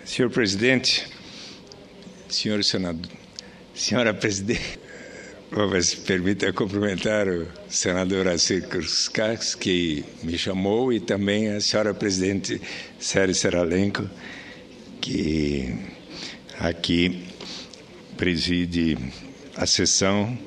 Senhor presidente, senhor senador, senhora presidente, me permita cumprimentar o senador Assir Kruskás, que me chamou, e também a senhora presidente Sérgio Seralenko, que aqui preside a sessão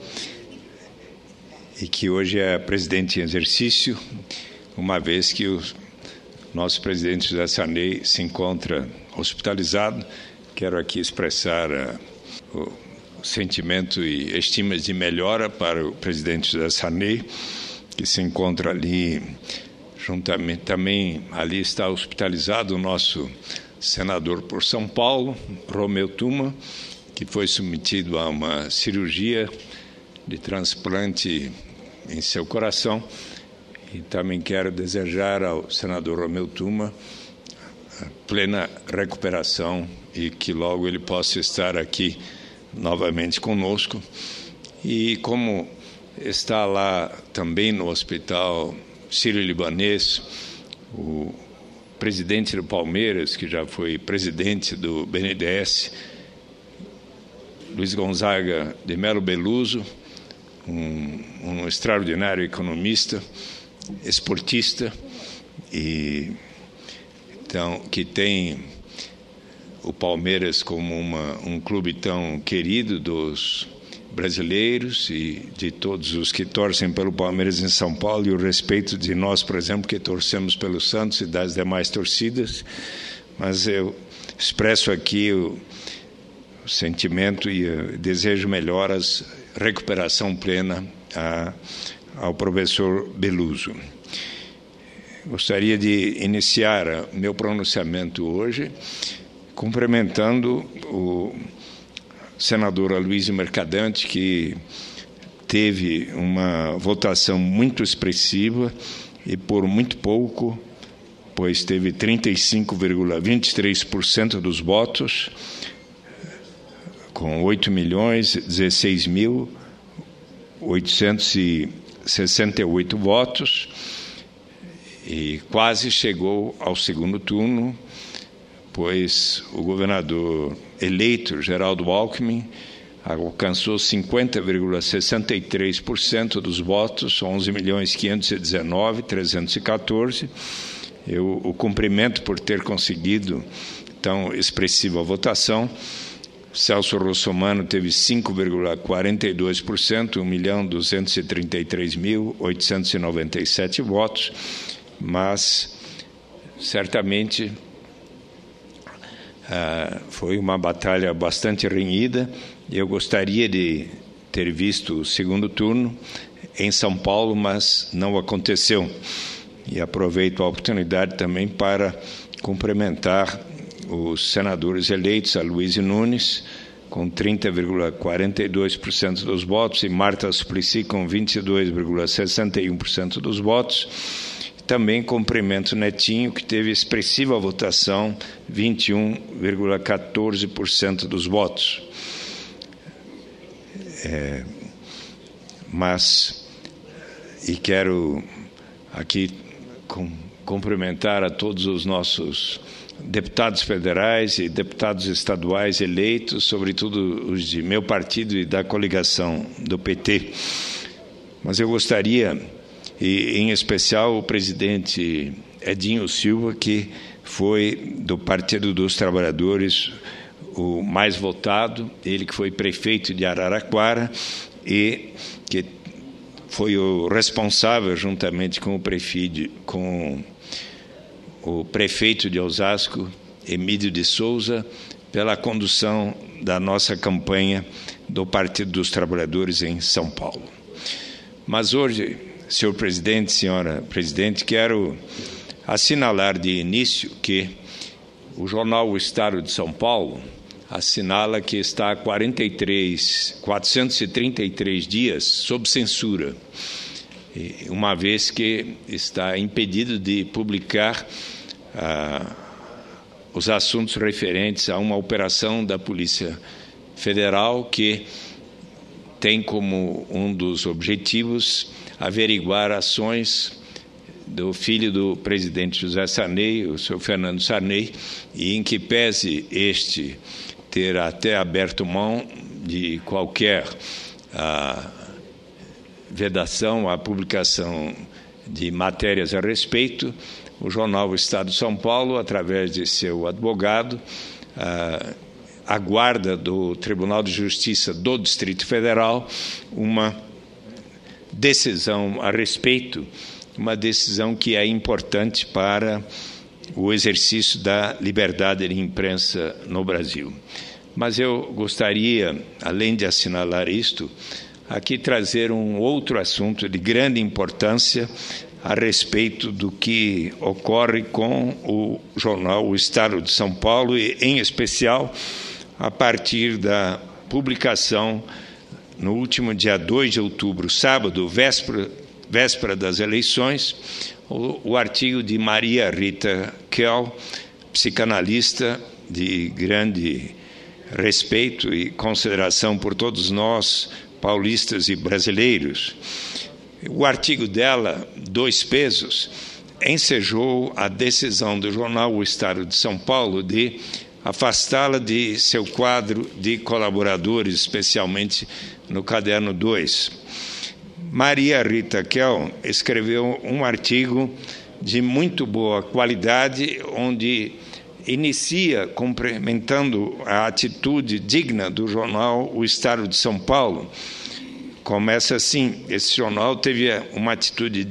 e que hoje é a presidente em exercício, uma vez que o nosso presidente José Sarney se encontra hospitalizado. Quero aqui expressar o sentimento e estimas de melhora para o presidente José Sarney, que se encontra ali juntamente. Também ali está hospitalizado o nosso senador por São Paulo, Romeu Tuma, que foi submetido a uma cirurgia de transplante em seu coração. E também quero desejar ao senador Romeu Tuma a plena recuperação e que logo ele possa estar aqui novamente conosco. E como está lá também no Hospital Sírio-Libanês o presidente do Palmeiras, que já foi presidente do BNDES, Luiz Gonzaga de Melo Beluso, um extraordinário economista, esportista, e então que tem o Palmeiras como um clube tão querido dos brasileiros e de todos os que torcem pelo Palmeiras em São Paulo, e o respeito de nós, por exemplo, que torcemos pelo Santos e das demais torcidas. Mas eu expresso aqui o sentimento e desejo melhoras, recuperação plena ao professor Beluso. Gostaria de iniciar meu pronunciamento hoje cumprimentando o senador Aloysio Mercadante, que teve uma votação muito expressiva e por muito pouco, pois teve 35,23% dos votos, com 8.016.868 votos, e quase chegou ao segundo turno, pois o governador eleito, Geraldo Alckmin, alcançou 50,63% dos votos, 11.519.314. Eu o cumprimento por ter conseguido tão expressiva votação. Celso Russomano teve 5,42%, 1.233.897 votos, mas certamente foi uma batalha bastante renhida. Eu gostaria de ter visto o segundo turno em São Paulo, mas não aconteceu. E aproveito a oportunidade também para cumprimentar os senadores eleitos, Aloysio Nunes, com 30,42% dos votos, e Marta Suplicy, com 22,61% dos votos. Também cumprimento Netinho, que teve expressiva votação, 21,14% dos votos. E quero aqui cumprimentar a todos os nossos deputados federais e deputados estaduais eleitos, sobretudo os de meu partido e da coligação do PT. Mas eu gostaria, e em especial o presidente Edinho Silva, que foi do Partido dos Trabalhadores o mais votado, ele que foi prefeito de Araraquara e que foi o responsável, juntamente com o prefeito de Osasco, Emílio de Souza, pela condução da nossa campanha do Partido dos Trabalhadores em São Paulo. Mas hoje, senhor presidente, senhora presidente, quero assinalar de início que o jornal O Estado de São Paulo assinala que está há 433 dias sob censura, uma vez que está impedido de publicar os assuntos referentes a uma operação da Polícia Federal que tem como um dos objetivos averiguar ações do filho do presidente José Sarney, o senhor Fernando Sarney, e em que pese este ter até aberto mão de qualquer vedação à publicação de matérias a respeito, o jornal O Estado de São Paulo, através de seu advogado, aguarda do Tribunal de Justiça do Distrito Federal uma decisão a respeito, uma decisão que é importante para o exercício da liberdade de imprensa no Brasil. Mas eu gostaria, além de assinalar isto, aqui trazer um outro assunto de grande importância a respeito do que ocorre com o jornal O Estado de São Paulo e, em especial, a partir da publicação, no último dia 2 de outubro, sábado, véspera das eleições, o artigo de Maria Rita Kell, psicanalista de grande respeito e consideração por todos nós, paulistas e brasileiros. O artigo dela, Dois Pesos, ensejou a decisão do jornal O Estado de São Paulo de afastá-la de seu quadro de colaboradores, especialmente no Caderno 2. Maria Rita Kell escreveu um artigo de muito boa qualidade, onde inicia cumprimentando a atitude digna do jornal O Estado de São Paulo. Começa assim: esse jornal teve uma atitude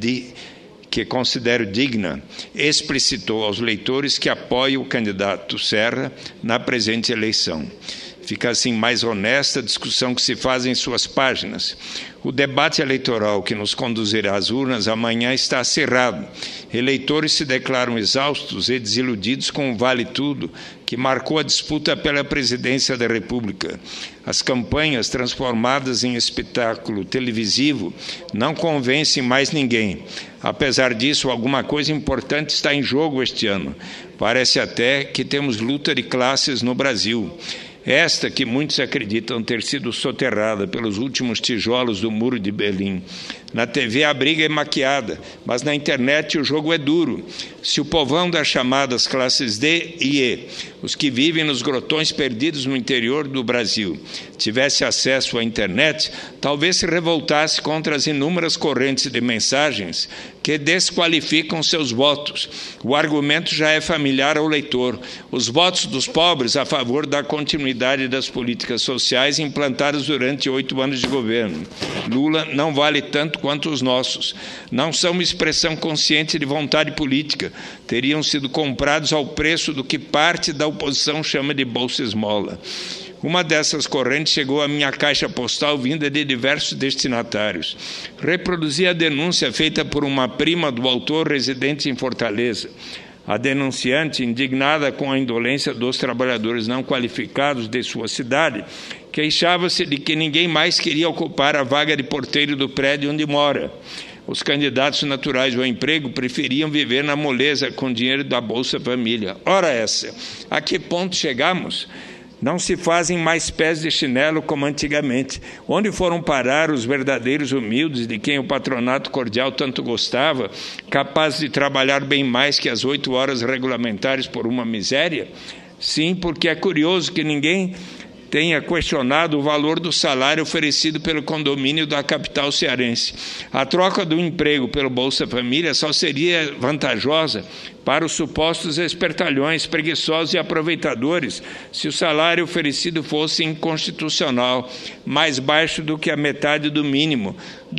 que considero digna, explicitou aos leitores que apoia o candidato Serra na presente eleição. Fica assim mais honesta a discussão que se faz em suas páginas. O debate eleitoral que nos conduzirá às urnas amanhã está acirrado. Eleitores se declaram exaustos e desiludidos com o Vale Tudo, que marcou a disputa pela presidência da República. As campanhas, transformadas em espetáculo televisivo, não convencem mais ninguém. Apesar disso, alguma coisa importante está em jogo este ano. Parece até que temos luta de classes no Brasil. Esta que muitos acreditam ter sido soterrada pelos últimos tijolos do Muro de Berlim. Na TV a briga é maquiada, mas na internet o jogo é duro. Se o povão das chamadas classes D e E, os que vivem nos grotões perdidos no interior do Brasil, tivesse acesso à internet, talvez se revoltasse contra as inúmeras correntes de mensagens que desqualificam seus votos. O argumento já é familiar ao leitor. Os votos dos pobres a favor da continuidade das políticas sociais implantadas durante 8 anos de governo. Lula não vale tanto quanto os nossos. Não são uma expressão consciente de vontade política. Teriam sido comprados ao preço do que parte da oposição chama de bolsa esmola. Uma dessas correntes chegou à minha caixa postal vinda de diversos destinatários. Reproduzi a denúncia feita por uma prima do autor residente em Fortaleza. A denunciante, indignada com a indolência dos trabalhadores não qualificados de sua cidade, queixava-se de que ninguém mais queria ocupar a vaga de porteiro do prédio onde mora. Os candidatos naturais ao emprego preferiam viver na moleza com dinheiro da Bolsa Família. Ora essa, a que ponto chegamos? Não se fazem mais pés de chinelo como antigamente. Onde foram parar os verdadeiros humildes de quem o patronato cordial tanto gostava, capazes de trabalhar bem mais que as 8 horas regulamentares por uma miséria? Sim, porque é curioso que ninguém tenha questionado o valor do salário oferecido pelo condomínio da capital cearense. A troca do emprego pelo Bolsa Família só seria vantajosa para os supostos espertalhões, preguiçosos e aproveitadores se o salário oferecido fosse inconstitucional, mais baixo do que a metade do mínimo.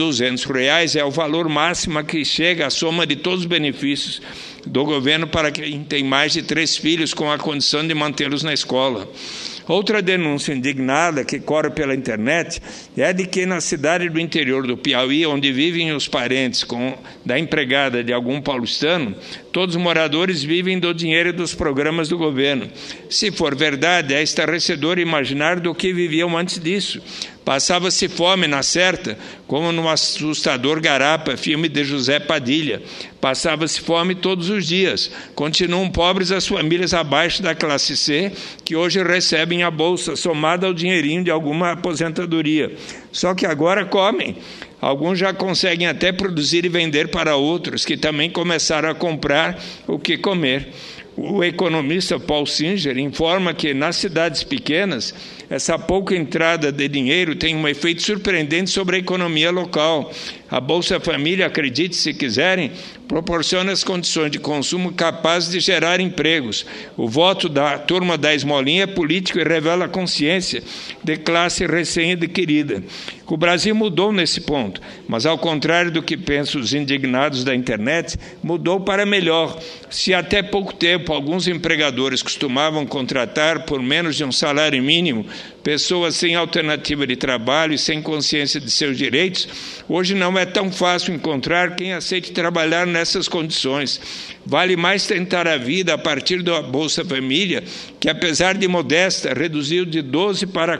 R$200 é o valor máximo a que chega a soma de todos os benefícios do governo para quem tem mais de 3 filhos com a condição de mantê-los na escola. Outra denúncia indignada que corre pela internet é de que na cidade do interior do Piauí, onde vivem os parentes da empregada de algum paulistano, todos os moradores vivem do dinheiro dos programas do governo. Se for verdade, é estarrecedor imaginar do que viviam antes disso. Passava-se fome na certa, como no assustador Garapa, filme de José Padilha. Passava-se fome todos os dias. Continuam pobres as famílias abaixo da classe C, que hoje recebem a bolsa, somada ao dinheirinho de alguma aposentadoria. Só que agora comem. Alguns já conseguem até produzir e vender para outros, que também começaram a comprar o que comer. O economista Paul Singer informa que, nas cidades pequenas, essa pouca entrada de dinheiro tem um efeito surpreendente sobre a economia local. A Bolsa Família, acredite se quiserem, proporciona as condições de consumo capazes de gerar empregos. O voto da turma da esmolinha é político e revela a consciência de classe recém-adquirida. O Brasil mudou nesse ponto, mas, ao contrário do que pensam os indignados da internet, mudou para melhor. Se até pouco tempo alguns empregadores costumavam contratar, por menos de um salário mínimo, pessoas sem alternativa de trabalho e sem consciência de seus direitos, hoje não é tão fácil encontrar quem aceite trabalhar nessas condições. Vale mais tentar a vida a partir da Bolsa Família, que, apesar de modesta, reduziu de 12% para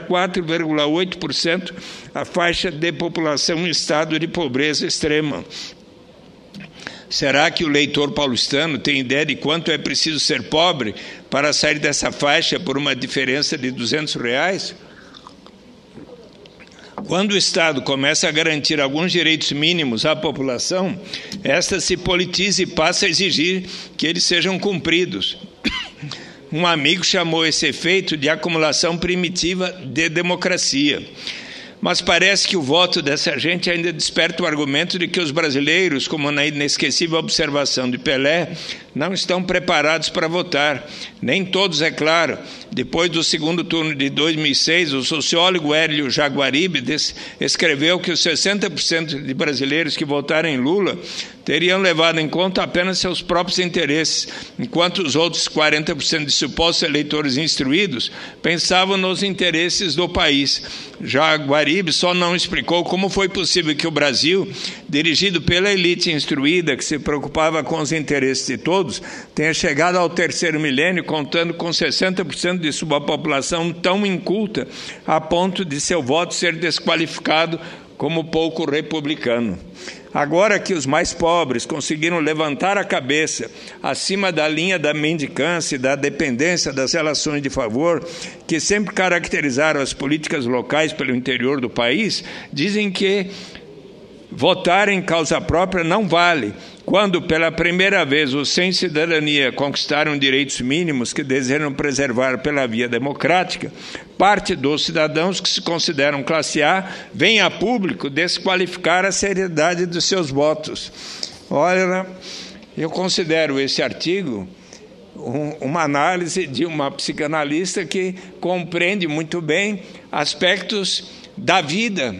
4,8% a faixa de população em estado de pobreza extrema. Será que o leitor paulistano tem ideia de quanto é preciso ser pobre para sair dessa faixa por uma diferença de R$200? Quando o Estado começa a garantir alguns direitos mínimos à população, esta se politiza e passa a exigir que eles sejam cumpridos. Um amigo chamou esse efeito de acumulação primitiva de democracia. Mas parece que o voto dessa gente ainda desperta o argumento de que os brasileiros, como na inesquecível observação de Pelé, não estão preparados para votar. Nem todos, é claro. Depois do segundo turno de 2006, o sociólogo Hélio Jaguaribe escreveu que os 60% de brasileiros que votaram em Lula teriam levado em conta apenas seus próprios interesses, enquanto os outros 40% de supostos eleitores instruídos pensavam nos interesses do país. Jaguaribe só não explicou como foi possível que o Brasil, dirigido pela elite instruída que se preocupava com os interesses de todos, tenha chegado ao terceiro milênio contando com 60% de sua população tão inculta a ponto de seu voto ser desqualificado como pouco republicano. Agora que os mais pobres conseguiram levantar a cabeça acima da linha da mendicância e da dependência das relações de favor, que sempre caracterizaram as políticas locais pelo interior do país, dizem que votar em causa própria não vale. Quando, pela primeira vez, os sem cidadania conquistaram direitos mínimos que desejam preservar pela via democrática, parte dos cidadãos que se consideram classe A vem a público desqualificar a seriedade dos seus votos. Olha, eu considero esse artigo uma análise de uma psicanalista que compreende muito bem aspectos da vida.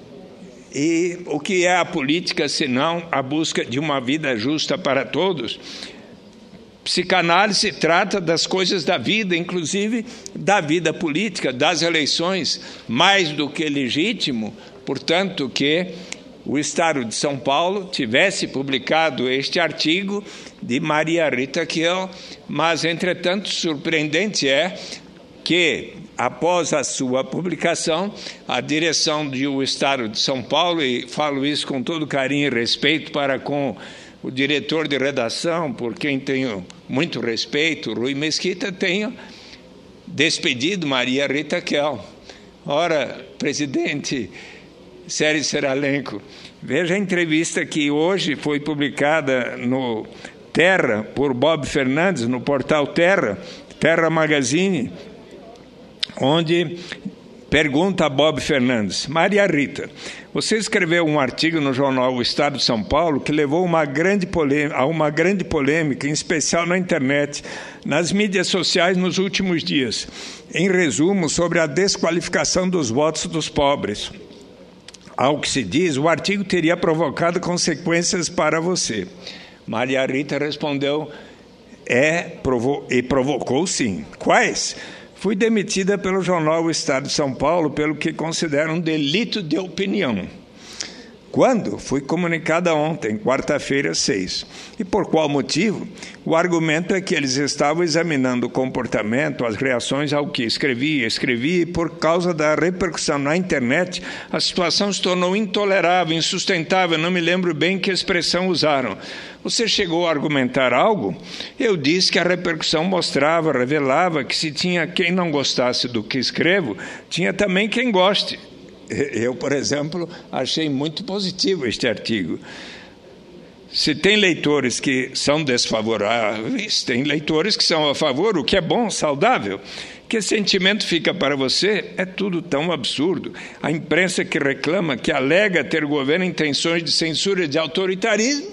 E o que é a política, senão a busca de uma vida justa para todos? Psicanálise trata das coisas da vida, inclusive da vida política, das eleições, mais do que legítimo, portanto, que o Estado de São Paulo tivesse publicado este artigo de Maria Rita Kiel, mas, entretanto, surpreendente é que, após a sua publicação, a direção do Estado de São Paulo, e falo isso com todo carinho e respeito para com o diretor de redação, por quem tenho muito respeito, Rui Mesquita, tenha despedido Maria Rita Kiel. Ora, presidente Sérgio Seralenco, veja a entrevista que hoje foi publicada no Terra, por Bob Fernandes, no portal Terra Magazine, onde pergunta a Bob Fernandes: Maria Rita, você escreveu um artigo no jornal O Estado de São Paulo que levou a uma grande polêmica, em especial na internet, nas mídias sociais nos últimos dias. Em resumo, sobre a desqualificação dos votos dos pobres. Ao que se diz, o artigo teria provocado consequências para você. Maria Rita respondeu: provocou sim. Quais? Fui demitida pelo jornal O Estado de São Paulo pelo que considero um delito de opinião. Quando? Fui comunicada ontem, quarta-feira, 6. E por qual motivo? O argumento é que eles estavam examinando o comportamento, as reações ao que escrevi, e por causa da repercussão na internet, a situação se tornou intolerável, insustentável, não me lembro bem que expressão usaram. Você chegou a argumentar algo? Eu disse que a repercussão revelava que se tinha quem não gostasse do que escrevo, tinha também quem goste. Eu, por exemplo, achei muito positivo este artigo. Se tem leitores que são desfavoráveis, tem leitores que são a favor, o que é bom, saudável. Que sentimento fica para você? É tudo tão absurdo. A imprensa que reclama, que alega ter governo intenções de censura e de autoritarismo.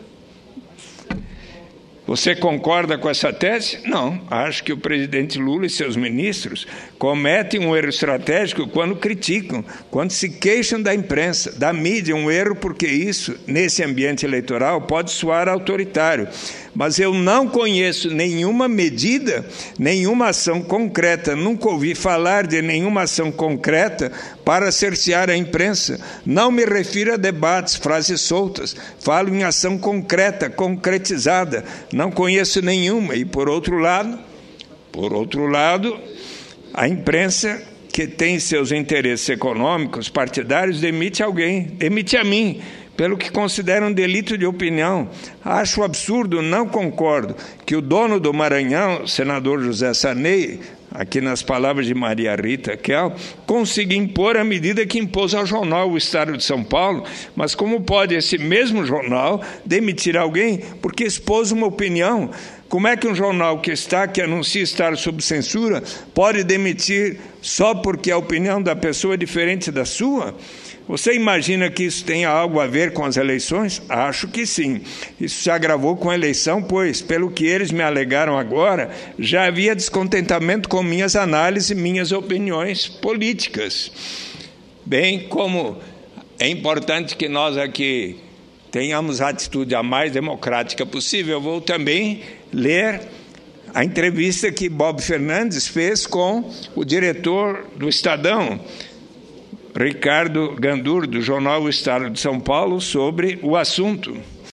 Você concorda com essa tese? Não. Acho que o presidente Lula e seus ministros cometem um erro estratégico quando criticam, quando se queixam da imprensa, da mídia, um erro porque isso, nesse ambiente eleitoral, pode soar autoritário. Mas eu não conheço nenhuma medida, nenhuma ação concreta, nunca ouvi falar de nenhuma ação concreta para cercear a imprensa. Não me refiro a debates, frases soltas, falo em ação concreta, concretizada. Não conheço nenhuma. E, por outro lado, a imprensa que tem seus interesses econômicos, partidários, demite alguém, demite a mim, pelo que considera um delito de opinião. Acho absurdo, não concordo, que o dono do Maranhão, senador José Sarney, aqui nas palavras de Maria Rita Kel, consiga impor a medida que impôs ao jornal O Estado de São Paulo, mas como pode esse mesmo jornal demitir alguém porque expôs uma opinião? Como é que um jornal que anuncia estar sob censura pode demitir só porque a opinião da pessoa é diferente da sua? Você imagina que isso tenha algo a ver com as eleições? Acho que sim. Isso se agravou com a eleição, pois, pelo que eles me alegaram agora, já havia descontentamento com minhas análises e minhas opiniões políticas. Bem, como é importante que nós aqui tenhamos a atitude a mais democrática possível, eu vou também ler a entrevista que Bob Fernandes fez com o diretor do Estadão, Ricardo Gandur, do jornal O Estado de São Paulo, sobre o assunto.